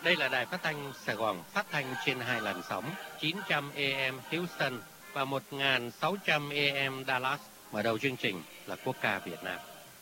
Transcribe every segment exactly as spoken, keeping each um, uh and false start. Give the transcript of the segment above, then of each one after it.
Đây là đài phát thanh Sài Gòn, phát thanh trên hai làn sóng chín trăm A M Houston và một nghìn sáu trăm A M Dallas. Mở đầu chương trình là quốc ca Việt Nam.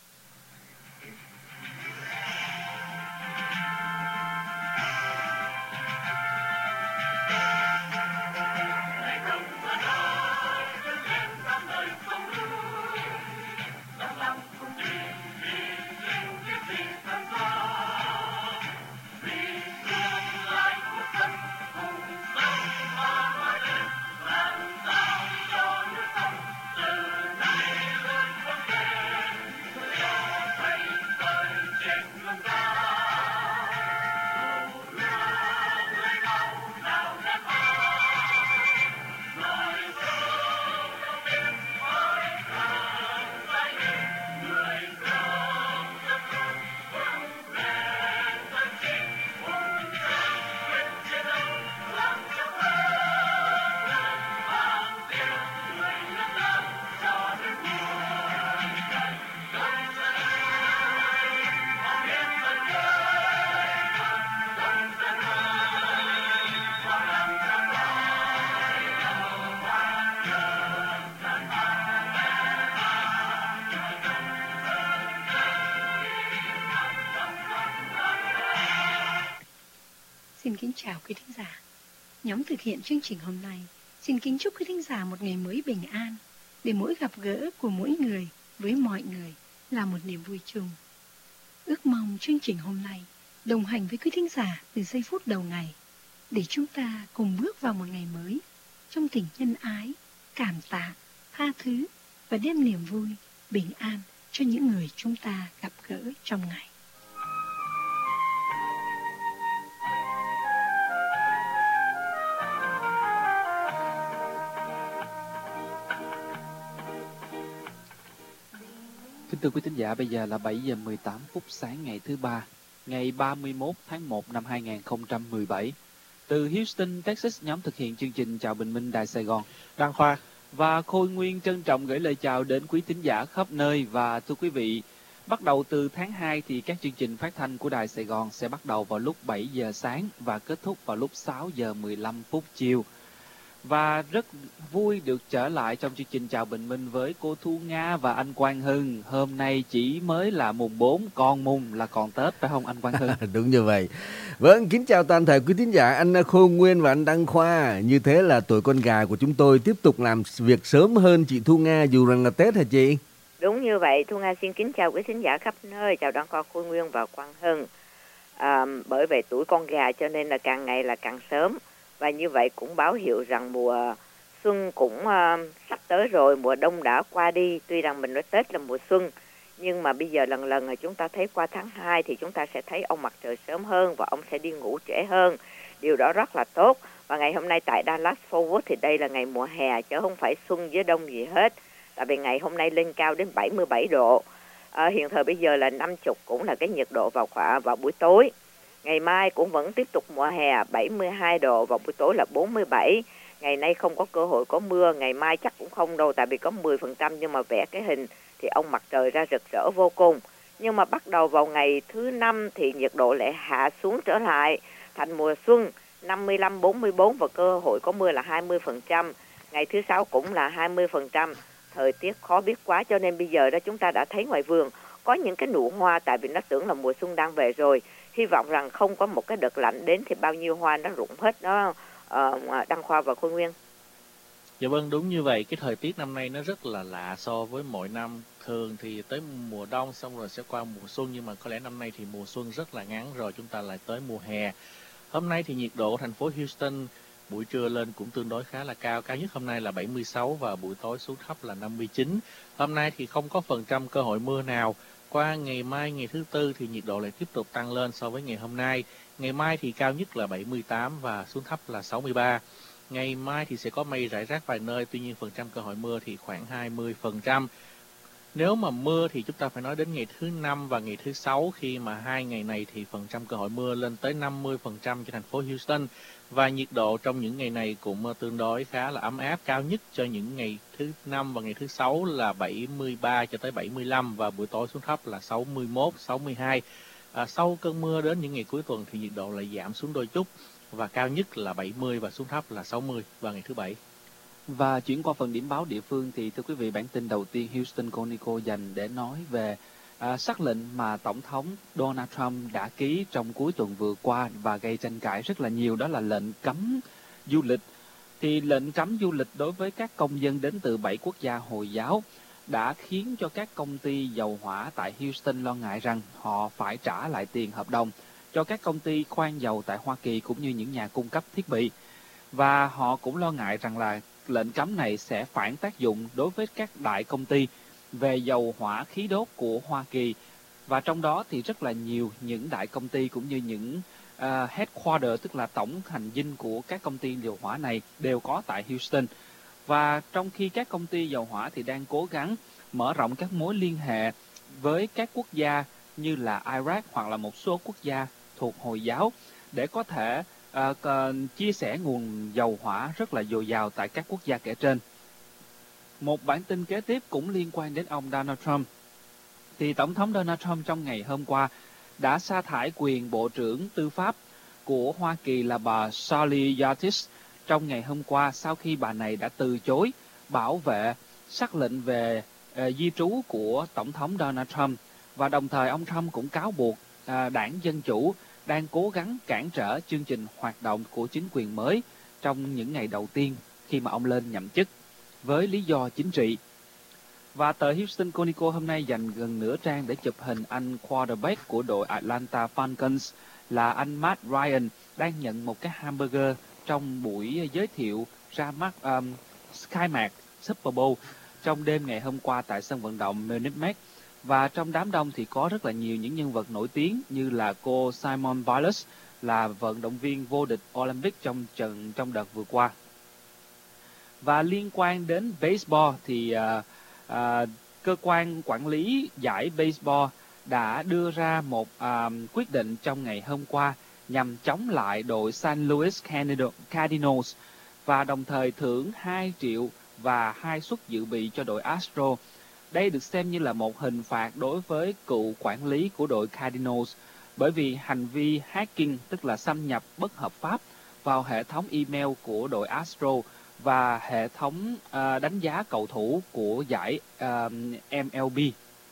Xin kính chào quý thính giả. Nhóm thực hiện chương trình hôm nay xin kính chúc quý thính giả một ngày mới bình an, để mỗi gặp gỡ của mỗi người với mọi người là một niềm vui chung. Ước mong chương trình hôm nay đồng hành với quý thính giả từ giây phút đầu ngày, để chúng ta cùng bước vào một ngày mới trong tình nhân ái, cảm tạ, tha thứ và đem niềm vui, bình an cho những người chúng ta gặp gỡ trong ngày. Kính thưa quý thính giả, bây giờ là bảy giờ mười tám phút sáng ngày thứ ba, ngày ba mươi mốt tháng một năm hai nghìn không trăm mười bảy. Từ Houston, Texas, nhóm thực hiện chương trình Chào Bình Minh Đài Sài Gòn, Đăng Khoa và Khôi Nguyên trân trọng gửi lời chào đến quý thính giả khắp nơi. Và thưa quý vị, bắt đầu từ tháng hai thì các chương trình phát thanh của Đài Sài Gòn sẽ bắt đầu vào lúc bảy giờ sáng và kết thúc vào lúc sáu giờ mười lăm phút chiều. Và rất vui được trở lại trong chương trình Chào Bình Minh với cô Thu Nga và anh Quang Hưng. Hôm nay chỉ mới là mùng bốn, còn mùng là còn Tết, phải không anh Quang Hưng? Đúng như vậy. Vâng, kính chào toàn thể quý thính giả, anh Khôi Nguyên và anh Đăng Khoa. Như thế là tuổi con gà của chúng tôi tiếp tục làm việc sớm hơn chị Thu Nga dù rằng là Tết hả chị? Đúng như vậy, Thu Nga xin kính chào quý thính giả khắp nơi, chào Đăng Khoa, Khôi Nguyên và Quang Hưng. À, bởi vậy tuổi con gà cho nên là càng ngày là càng sớm. Và như vậy cũng báo hiệu rằng mùa xuân cũng uh, sắp tới rồi, mùa đông đã qua đi. Tuy rằng mình nói Tết là mùa xuân, nhưng mà bây giờ lần lần là chúng ta thấy qua tháng hai thì chúng ta sẽ thấy ông mặt trời sớm hơn và ông sẽ đi ngủ trễ hơn. Điều đó rất là tốt. Và ngày hôm nay tại Dallas Fort Worth thì đây là ngày mùa hè chứ không phải xuân với đông gì hết. Tại vì ngày hôm nay lên cao đến bảy mươi bảy độ. À, hiện thời bây giờ là năm mươi cũng là cái nhiệt độ vào khoảng vào buổi tối. Ngày mai cũng vẫn tiếp tục mùa hè, bảy mươi hai độ, vào buổi tối là bốn mươi bảy. Ngày nay không có cơ hội có mưa, ngày mai chắc cũng không đâu, tại vì có mười phần trăm, nhưng mà vẽ cái hình thì ông mặt trời ra rực rỡ vô cùng. Nhưng mà bắt đầu vào ngày thứ năm thì nhiệt độ lại hạ xuống trở lại, thành mùa xuân, năm mươi lăm, bốn mươi bốn và cơ hội có mưa là hai mươi phần trăm. Ngày thứ sáu cũng là hai mươi phần trăm. Thời tiết khó biết quá, cho nên bây giờ đó chúng ta đã thấy ngoài vườn có những cái nụ hoa, tại vì nó tưởng là mùa xuân đang về rồi. Hy vọng rằng không có một cái đợt lạnh đến thì bao nhiêu hoa nó rụng hết đó, uh, Đăng Khoa và Khôi Nguyên. Dạ vâng, đúng như vậy. Cái thời tiết năm nay nó rất là lạ so với mọi năm. Thường thì tới mùa đông xong rồi sẽ qua mùa xuân, nhưng mà có lẽ năm nay thì mùa xuân rất là ngắn rồi, chúng ta lại tới mùa hè. Hôm nay thì nhiệt độ thành phố Houston buổi trưa lên cũng tương đối khá là cao. Cao nhất hôm nay là bảy mươi sáu và buổi tối xuống thấp là năm mươi chín. Hôm nay thì không có phần trăm cơ hội mưa nào. Qua ngày mai, ngày thứ tư thì nhiệt độ lại tiếp tục tăng lên so với ngày hôm nay. Ngày mai thì cao nhất là bảy mươi tám và xuống thấp là sáu mươi ba. Ngày mai thì sẽ có mây rải rác vài nơi, tuy nhiên phần trăm cơ hội mưa thì khoảng hai mươi phần trăm. Nếu mà mưa thì chúng ta phải nói đến ngày thứ năm và ngày thứ sáu, khi mà hai ngày này thì phần trăm cơ hội mưa lên tới năm mươi phần trăm cho thành phố Houston. Và nhiệt độ trong những ngày này cũng tương đối khá là ấm áp, cao nhất cho những ngày thứ năm và ngày thứ sáu là bảy mươi ba cho tới bảy mươi lăm và buổi tối xuống thấp là sáu mươi mốt, sáu mươi hai. À, sau cơn mưa đến những ngày cuối tuần thì nhiệt độ lại giảm xuống đôi chút và cao nhất là bảy mươi và xuống thấp là sáu mươi vào ngày thứ Bảy. Và chuyển qua phần điểm báo địa phương thì thưa quý vị, bản tin đầu tiên Houston Chronicle dành để nói về à, sắc lệnh mà Tổng thống Donald Trump đã ký trong cuối tuần vừa qua và gây tranh cãi rất là nhiều, đó là lệnh cấm du lịch. Thì lệnh cấm du lịch đối với các công dân đến từ bảy quốc gia Hồi giáo đã khiến cho các công ty dầu hỏa tại Houston lo ngại rằng họ phải trả lại tiền hợp đồng cho các công ty khoan dầu tại Hoa Kỳ cũng như những nhà cung cấp thiết bị. Và họ cũng lo ngại rằng là lệnh cấm này sẽ phản tác dụng đối với các đại công ty về dầu hỏa khí đốt của Hoa Kỳ. Và trong đó thì rất là nhiều những đại công ty cũng như những uh, headquarter, tức là tổng hành dinh của các công ty dầu hỏa này đều có tại Houston. Và trong khi các công ty dầu hỏa thì đang cố gắng mở rộng các mối liên hệ với các quốc gia như là Iraq hoặc là một số quốc gia thuộc Hồi giáo để có thể uh, chia sẻ nguồn dầu hỏa rất là dồi dào tại các quốc gia kể trên. Một bản tin kế tiếp cũng liên quan đến ông Donald Trump. Thì Tổng thống Donald Trump trong ngày hôm qua đã sa thải quyền Bộ trưởng Tư pháp của Hoa Kỳ là bà Shirley Yates trong ngày hôm qua sau khi bà này đã từ chối bảo vệ sắc lệnh về uh, di trú của Tổng thống Donald Trump. Và đồng thời ông Trump cũng cáo buộc uh, đảng Dân Chủ đang cố gắng cản trở chương trình hoạt động của chính quyền mới trong những ngày đầu tiên khi mà ông lên nhậm chức với lý do chính trị. Và tờ Houston Chronicle hôm nay dành gần nửa trang để chụp hình anh quarterback của đội Atlanta Falcons là anh Matt Ryan đang nhận một cái hamburger trong buổi giới thiệu ra mắt um, khai mạc Super Bowl trong đêm ngày hôm qua tại sân vận động Minute Maid. Và trong đám đông thì có rất là nhiều những nhân vật nổi tiếng như là cô Simone Biles, là vận động viên vô địch Olympic trong trận trong đợt vừa qua. Và liên quan đến baseball thì uh, uh, cơ quan quản lý giải baseball đã đưa ra một uh, quyết định trong ngày hôm qua nhằm chống lại đội Saint Louis Cardinals và đồng thời thưởng hai triệu và hai suất dự bị cho đội Astro. Đây được xem như là một hình phạt đối với cựu quản lý của đội Cardinals bởi vì hành vi hacking, tức là xâm nhập bất hợp pháp vào hệ thống email của đội Astro và hệ thống uh, đánh giá cầu thủ của giải uh, em lờ bê.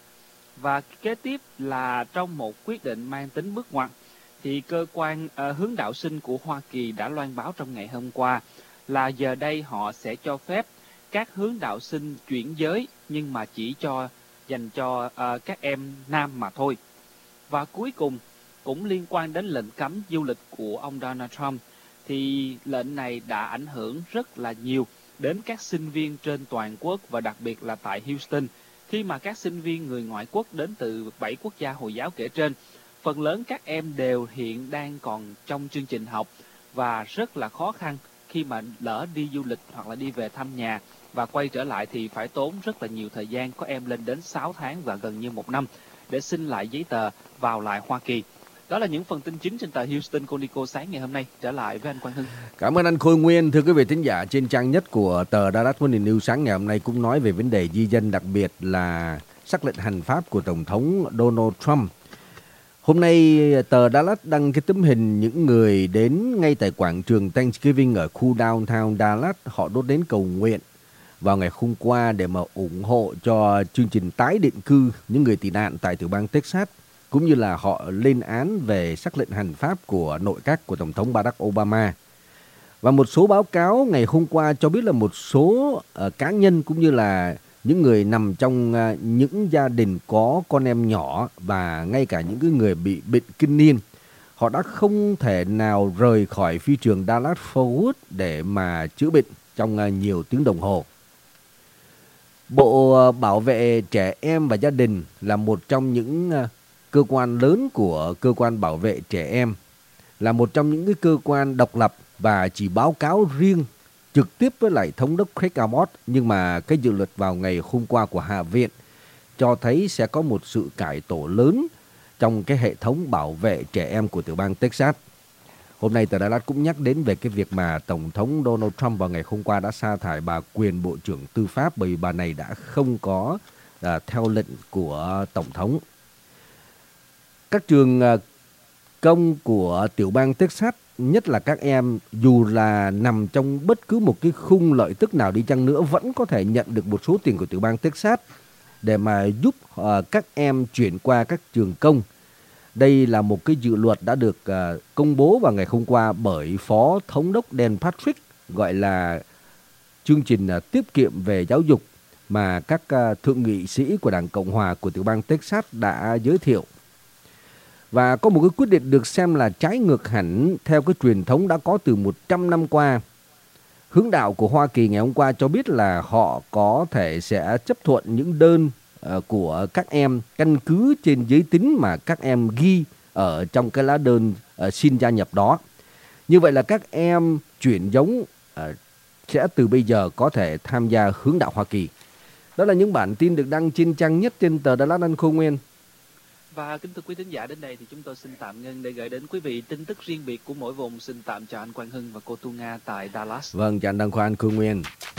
Và kế tiếp là trong một quyết định mang tính bước ngoặt thì cơ quan uh, hướng đạo sinh của Hoa Kỳ đã loan báo trong ngày hôm qua là giờ đây họ sẽ cho phép các hướng đạo sinh chuyển giới nhưng mà chỉ cho dành cho uh, các em nam mà thôi. Và cuối cùng cũng liên quan đến lệnh cấm du lịch của ông Donald Trump thì lệnh này đã ảnh hưởng rất là nhiều đến các sinh viên trên toàn quốc và đặc biệt là tại Houston, khi mà các sinh viên người ngoại quốc đến từ bảy quốc gia Hồi giáo kể trên, phần lớn các em đều hiện đang còn trong chương trình học và rất là khó khăn khi mà lỡ đi du lịch hoặc là đi về thăm nhà và quay trở lại thì phải tốn rất là nhiều thời gian, có em lên đến sáu tháng và gần như một năm để xin lại giấy tờ vào lại Hoa Kỳ. Đó là những phần tin chính trên tờ Houston Chronicle sáng ngày hôm nay. Trở lại với anh Quang Hưng. Cảm ơn anh Khôi Nguyên. Thưa quý vị thính giả, trên trang nhất của tờ Dallas Morning News sáng ngày hôm nay cũng nói về vấn đề di dân, đặc biệt là sắc lệnh hành pháp của Tổng thống Donald Trump. Hôm nay tờ Dallas đăng cái tấm hình những người đến ngay tại quảng trường Thanksgiving ở khu downtown Dallas. Họ đốt đến cầu nguyện vào ngày hôm qua để mà ủng hộ cho chương trình tái định cư những người tị nạn tại tiểu bang Texas, cũng như là họ lên án về sắc lệnh hành pháp của nội các của Tổng thống Barack Obama. Và một số báo cáo ngày hôm qua cho biết là một số uh, cá nhân cũng như là những người nằm trong uh, những gia đình có con em nhỏ và ngay cả những cái người bị bệnh kinh niên, họ đã không thể nào rời khỏi phi trường Dallas Fort Worth để mà chữa bệnh trong uh, nhiều tiếng đồng hồ. Bộ uh, Bảo vệ Trẻ Em và Gia đình là một trong những uh, cơ quan lớn của cơ quan bảo vệ trẻ em, là một trong những cái cơ quan độc lập và chỉ báo cáo riêng trực tiếp với lại thống đốc Craig Abbott. Nhưng mà cái dự luật vào ngày hôm qua của Hạ viện cho thấy sẽ có một sự cải tổ lớn trong cái hệ thống bảo vệ trẻ em của tiểu bang Texas. Hôm nay tờ Dallas cũng nhắc đến về cái việc mà Tổng thống Donald Trump vào ngày hôm qua đã sa thải bà quyền Bộ trưởng Tư pháp bởi vì bà này đã không có uh, theo lệnh của Tổng thống. các trường à, công của tiểu bang Texas, nhất là các em dù là nằm trong bất cứ một cái khung lợi tức nào đi chăng nữa, vẫn có thể nhận được một số tiền của tiểu bang Texas để mà giúp uh, các em chuyển qua các trường công. Đây là một cái dự luật đã được uh, công bố vào ngày hôm qua bởi Phó Thống đốc Dan Patrick, gọi là chương trình uh, tiết kiệm về giáo dục mà các uh, thượng nghị sĩ của Đảng Cộng Hòa của tiểu bang Texas đã giới thiệu. Và có một cái quyết định được xem là trái ngược hẳn theo cái truyền thống đã có từ một trăm năm qua. Hướng đạo của Hoa Kỳ ngày hôm qua cho biết là họ có thể sẽ chấp thuận những đơn uh, của các em căn cứ trên giới tính mà các em ghi ở trong cái lá đơn uh, xin gia nhập đó. Như vậy là các em chuyển giống uh, sẽ từ bây giờ có thể tham gia hướng đạo Hoa Kỳ. Đó là những bản tin được đăng trên trang nhất trên tờ Dallas Anh Khôi Nguyên. Và kính thưa quý thính giả, đến đây thì chúng tôi xin tạm ngưng để gửi đến quý vị tin tức riêng biệt của mỗi vùng. Xin tạm chào anh Quang Hưng và cô Tu Nga tại Dallas. Vâng, chào anh Đăng Khoa, anh Khương Nguyên.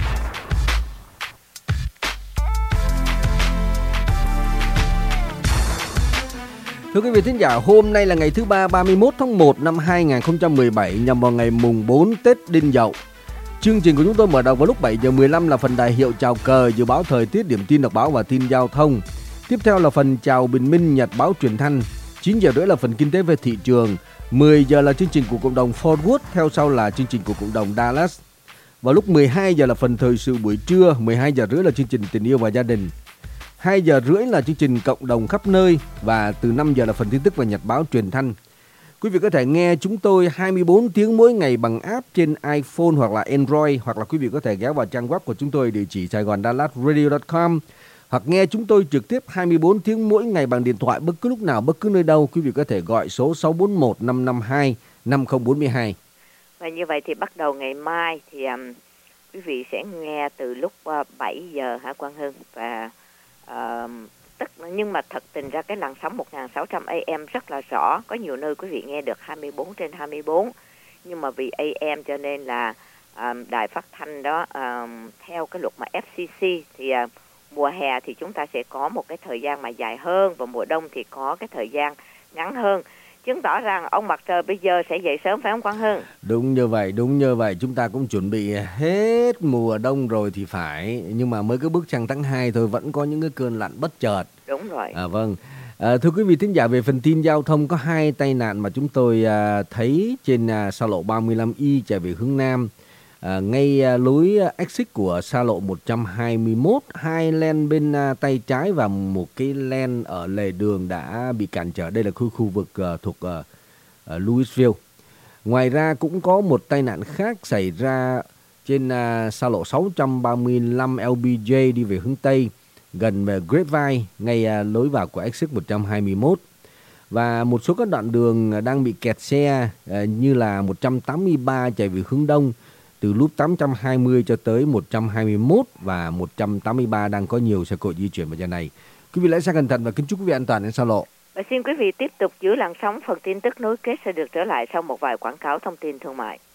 Thưa quý vị thính giả, hôm nay là ngày thứ ba, ba mươi mốt tháng một năm hai nghìn không trăm mười bảy, nhằm vào ngày mùng bốn Tết Đinh Dậu. Chương trình của chúng tôi mở đầu vào lúc bảy giờ mười lăm là phần đại hiệu chào cờ, dự báo thời tiết, điểm tin đọc báo và tin giao thông. Tiếp theo là phần chào bình minh, nhật báo truyền thanh. chín giờ rưỡi là phần kinh tế về thị trường. mười giờ là chương trình của cộng đồng Fort Worth, theo sau là chương trình của cộng đồng Dallas. Vào lúc mười hai giờ là phần thời sự buổi trưa, mười hai giờ rưỡi là chương trình tình yêu và gia đình. hai giờ rưỡi là chương trình cộng đồng khắp nơi và từ năm giờ là phần tin tức và nhật báo truyền thanh. Quý vị có thể nghe chúng tôi hai mươi bốn tiếng mỗi ngày bằng app trên iPhone hoặc là Android, hoặc là quý vị có thể ghé vào trang web của chúng tôi địa chỉ saigon dallas radio chấm com, hoặc nghe chúng tôi trực tiếp hai mươi bốn tiếng mỗi ngày bằng điện thoại bất cứ lúc nào, bất cứ nơi đâu. Quý vị có thể gọi số sáu bốn một năm năm hai năm không bốn hai. Và như vậy thì bắt đầu ngày mai thì um, quý vị sẽ nghe từ lúc uh, bảy giờ hả Quang Hưng, và uh, tức nhưng mà thật tình ra cái làn sóng một nghìn sáu trăm A M rất là rõ, có nhiều nơi quý vị nghe được hai mươi bốn trên hai mươi bốn, nhưng mà vì A M cho nên là um, đài phát thanh đó um, theo cái luật mà F C C thì uh, mùa hè thì chúng ta sẽ có một cái thời gian mà dài hơn, và mùa đông thì có cái thời gian ngắn hơn, chứng tỏ rằng ông mặt trời bây giờ sẽ dậy sớm, phải không Quang Hưng? Đúng như vậy, đúng như vậy. Chúng ta cũng chuẩn bị hết mùa đông rồi thì phải, nhưng mà mới cứ bước sang tháng hai thôi, vẫn có những cái cơn lạnh bất chợt. Đúng rồi. À, vâng. À, thưa quý vị thính giả, về phần tin giao thông, có hai tai nạn mà chúng tôi à, thấy trên à, xa lộ ba mươi lăm Y chạy về hướng Nam. À, ngay à, lối exit của xa lộ một trăm hai mươi mốt, hai lane bên à, tay trái và một cái lane ở lề đường đã bị cản trở. Đây là khu khu vực à, thuộc à, à, Louisville. Ngoài ra cũng có một tai nạn khác xảy ra trên à, xa lộ sáu trăm ba mươi lăm L B J đi về hướng Tây, gần về Grapevine, ngay à, lối vào của exit một trăm hai mươi mốt. Và một số các đoạn đường đang bị kẹt xe à, như là một trăm tám mươi ba chạy về hướng Đông, từ lúc tám trăm hai mươi cho tới một trăm hai mươi mốt, và một trăm tám mươi ba đang có nhiều xe cộ di chuyển vào giờ này. Quý vị lái xe cẩn thận và kính chúc quý vị an toàn trên xa lộ. Và xin quý vị tiếp tục giữ làn sóng, phần tin tức nối kết sẽ được trở lại sau một vài quảng cáo thông tin thương mại.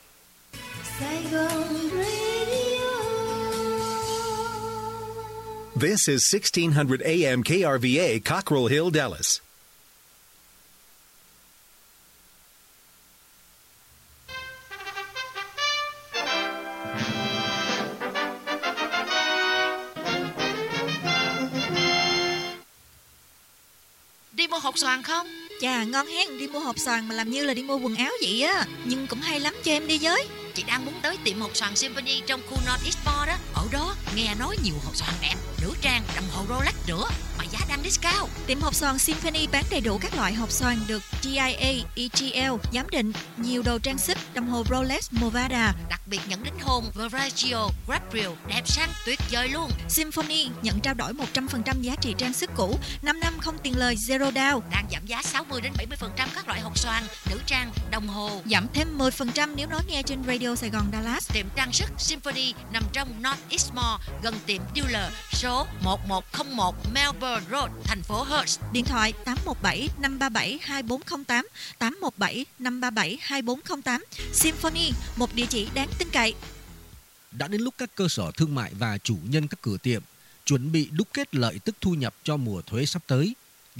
This is sixteen hundred A M K R V A, Cockrell Hill, Dallas. Đi mua hột xoàn không? Chà, ngon hen, đi mua hộp xoàn mà làm như là đi mua quần áo vậy á. Nhưng cũng hay lắm, cho em đi với. Chị đang muốn tới tiệm hột xoàn Symphony trong khu North East Mall đó. Ở đó nghe nói nhiều hột xoàn đẹp, nữ trang, đồng hồ Rolex nữa, mà giá đang discount. Tiệm hộp xoàn Symphony bán đầy đủ các loại hộp xoàn được G I A, E G L giám định, nhiều đồ trang sức, đồng hồ Rolex, Movada. Đặc biệt nhận đính hôn, Versace, Gabriel, đẹp sang tuyệt vời luôn. Symphony nhận trao đổi một trăm phần trăm giá trị trang sức cũ, năm năm không tiền lời, zero down. Đang giảm giá sáu mươi đến bảy mươi phần trăm các loại hộp xoàn, nữ trang, đồng hồ. Giảm thêm mười phần trăm nếu nói nghe trên Radio Sài Gòn Dallas. Tiệm trang sức Symphony nằm trong North East Mall, gần tiệm dealer số một một không một Melbourne Road, thành phố Hertz. Điện thoại tám một bảy năm ba bảy hai bốn không tám, tám một bảy năm ba bảy hai bốn không tám. Symphony, một địa chỉ đáng tin cậy. Đã đến lúc các cơ sở thương mại và chủ nhân các cửa tiệm chuẩn bị đúc kết lợi tức thu nhập cho mùa thuế sắp tới.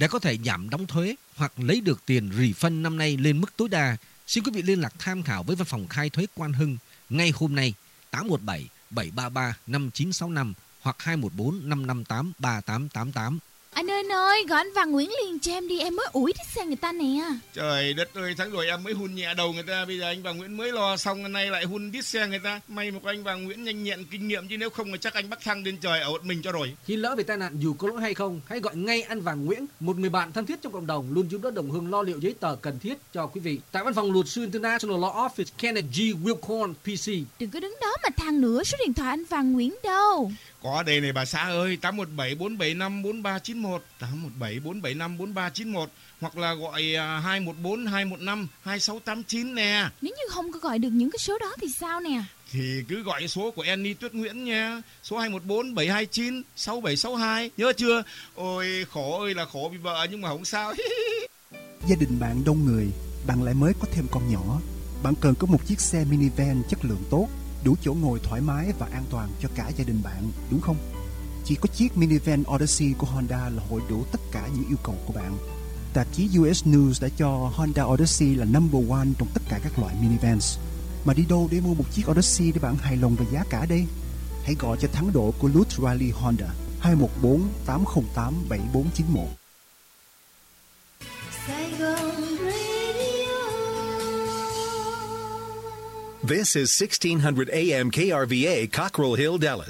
Để có thể giảm đóng thuế hoặc lấy được tiền refund năm nay lên mức tối đa, xin quý vị liên lạc tham khảo với văn phòng khai thuế Quan Hưng ngay hôm nay tám một bảy bảy ba ba năm chín sáu năm hoặc hai một bốn năm năm tám ba tám tám tám. Anh ơi anh ơi, gọi anh Văn Nguyễn liền cho em đi, em mới ủi thích xe người ta nè. Trời đất ơi, tháng rồi em mới hun nhẹ đầu người ta, bây giờ anh Văn Nguyễn mới lo xong, nay lại hun đít xe người ta. May mà có anh Văn Nguyễn nhanh nhẹn kinh nghiệm, chứ nếu không là chắc anh bắt thăng lên trời ở một mình cho rồi. Khi lỡ về tai nạn dù có lỗi hay không, hãy gọi ngay anh Văn Nguyễn, một người bạn thân thiết trong cộng đồng, luôn giúp đỡ đồng hương lo liệu giấy tờ cần thiết cho quý vị. Tại văn phòng luật sư International Law Office, Kenneth G. Wilcorn, P C. Đừng có đứng đó mà than nữa, số điện thoại anh Văn Nguyễn đâu? Có đây này bà xã ơi, tám một bảy bốn bảy năm bốn ba chín một, tám một bảy bốn bảy năm bốn ba chín một, hoặc là gọi hai một bốn hai một năm hai sáu tám chín nè. Nếu như không có gọi được những cái số đó thì sao nè? Thì cứ gọi số của Annie Tuyết Nguyễn nha, số hai một bốn bảy hai chín sáu bảy sáu hai, nhớ chưa? Ôi khổ ơi là khổ vì vợ nhưng mà không sao. Gia đình bạn đông người, bạn lại mới có thêm con nhỏ. Bạn cần có một chiếc xe minivan chất lượng tốt, đủ chỗ ngồi thoải mái và an toàn cho cả gia đình bạn, đúng không? Chỉ có chiếc minivan Odyssey của Honda là hội đủ tất cả những yêu cầu của bạn. Tạp chí u ét News đã cho Honda Odyssey là number one trong tất cả các loại minivans. Mà đi đâu để mua một chiếc Odyssey để bạn hài lòng về giá cả đây? Hãy gọi cho thắng độ của Lutz Riley Honda hai một bốn tám không tám bảy bốn chín một. This is sixteen hundred A M K R V A, Cockrell Hill, Dallas.